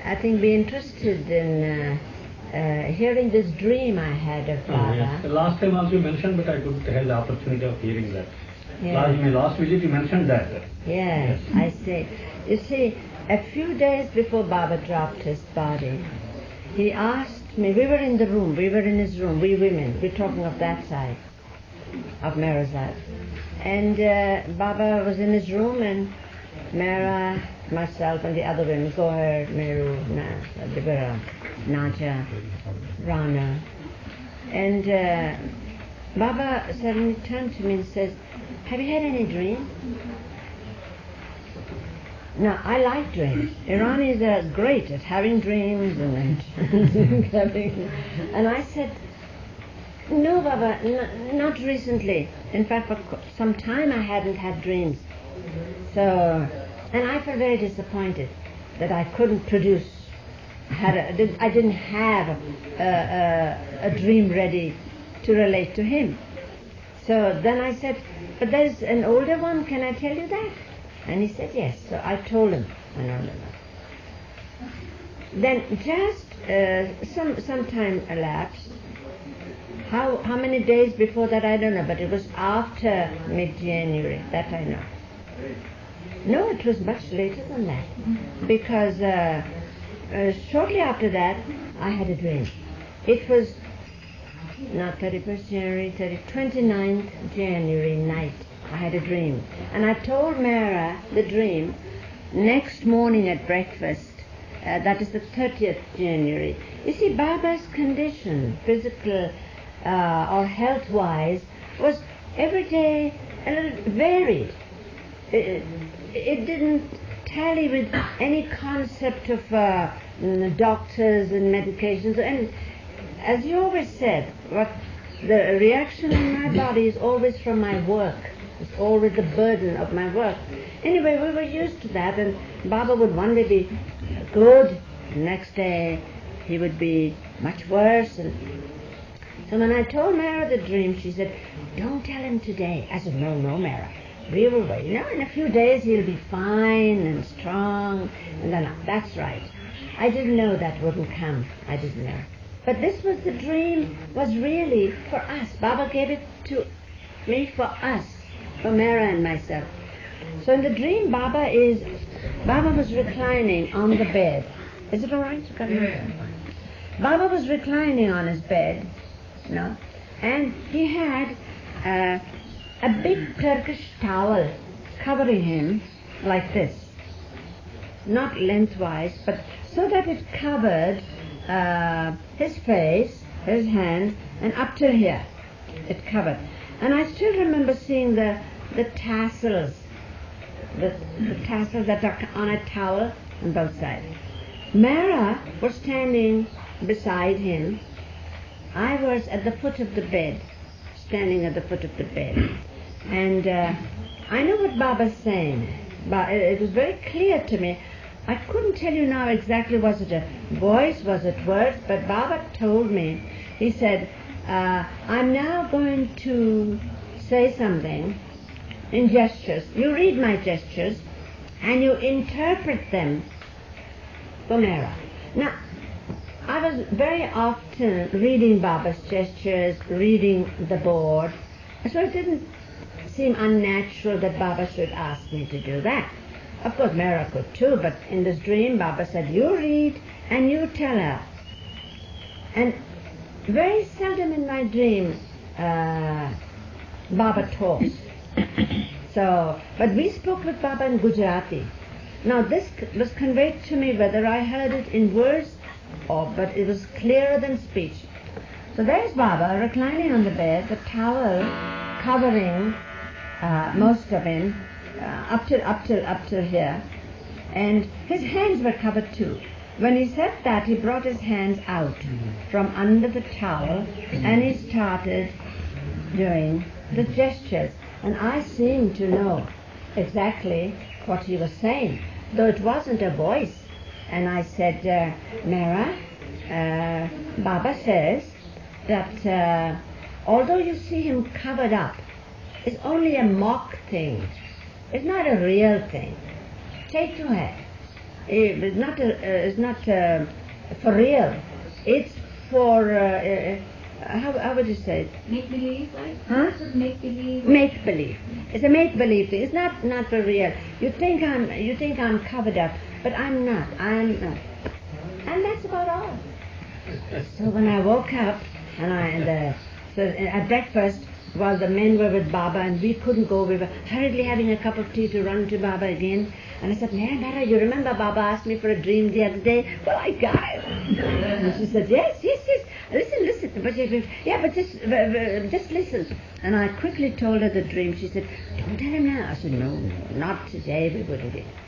I think, be interested in hearing this dream I had of Baba. Yes. The last time also you mentioned, but I couldn't have the opportunity of hearing that. Yes. In my last visit you mentioned that. Yes, I see. You see, a few days before Baba dropped his body, he asked me, we were in the room, we were in his room, we women, we're talking of that side, of Merazad. And Baba was in his room, and Mera, myself, and the other women, Gohar, Meru, Dibara, Naja, Rana. And Baba suddenly turned to me and says, have you had any dreams? Now, I like dreams. Iranis are great at having dreams and and I said, no, Baba, not recently. In fact, for some time I hadn't had dreams. So, and I felt very disappointed that I couldn't produce. I didn't have a dream ready to relate to him. So then I said, but there's an older one, can I tell you that? And he said yes. So I told him an older one. Then just some time elapsed. How many days before that I don't know, but it was after mid-January, that I know. No, it was much later than that, because shortly after that I had a dream. It was not 31st January, 29th January night. I had a dream. And I told Mera the dream next morning at breakfast. That is the 30th January. You see, Baba's condition, physical or health-wise, was every day a little varied. It didn't tally with any concept of doctors and medications. And as you always said, what the reaction in my body is always from my work. It's always the burden of my work. Anyway, we were used to that, and Baba would one day be good, the next day he would be much worse. And so when I told Mera the dream, she said, don't tell him today. I said, no, Mera, we will wait. In a few days he'll be fine and strong. And then, that's right. I didn't know that wouldn't come. I didn't know. But this was the dream, was really for us. Baba gave it to me for us, for Mera and myself. So in the dream, Baba was reclining on the bed. Is it all right? Yeah. Baba was reclining on his bed, and he had a big Turkish towel covering him like this. Not lengthwise, but so that it covered his face, his hand, and up to here. It covered. And I still remember seeing the tassels, the tassels that are on a towel on both sides. Mera was standing beside him. I was at the foot of the bed, standing at the foot of the bed. And I know what Baba's saying, but it was very clear to me. I couldn't tell you now exactly, was it a voice, was it words, but Baba told me. He said, I'm now going to say something in gestures. You read my gestures and you interpret them for Mera. Now, I was very often reading Baba's gestures, reading the board, so it didn't seem unnatural that Baba should ask me to do that. Of course, Mera could too, but in this dream, Baba said, you read and you tell her. And very seldom in my dreams, Baba talks. But we spoke with Baba in Gujarati. Now this was conveyed to me whether I heard it in words but it was clearer than speech. So there's Baba reclining on the bed, the towel covering most of him up till here, and his hands were covered too. When he said that, he brought his hands out from under the towel and he started doing the gestures. And I seemed to know exactly what he was saying, though it wasn't a voice. And I said, Mera, Baba says that although you see him covered up, it's only a mock thing. It's not a real thing. Take to head. It's not for real. It's for how would you say it? Make believe, right? Huh? Make believe. Make believe. It's a make believe thing. It's not for real. You think I'm covered up, but I'm not. I'm not. And that's about all. So when I woke up so at breakfast, while the men were with Baba and we couldn't go, we were hurriedly having a cup of tea to run to Baba again. And I said, Mara, you remember Baba asked me for a dream the other day? Well, I got it. And she said, yes. Listen. But just listen. And I quickly told her the dream. She said, don't tell him now. I said, no, not today, we wouldn't get.